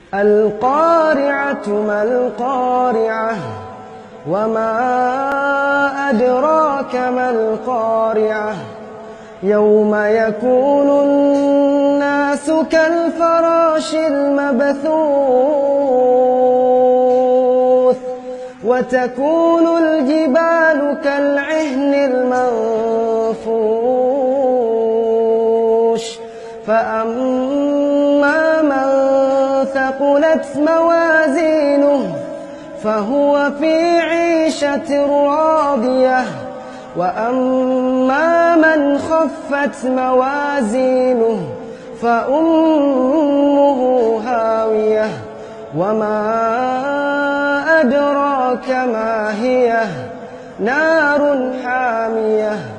القارعة ما القارعة وما أدراك ما القارعة يوم يكون الناس كالفراش المبثوث وتكون الجبال كالعهن المنفوش فأما من ثقلت موازينه فهو في عيشة راضية وأما من خفت موازينه فأمه هاوية وما أدراك ما هي نار حامية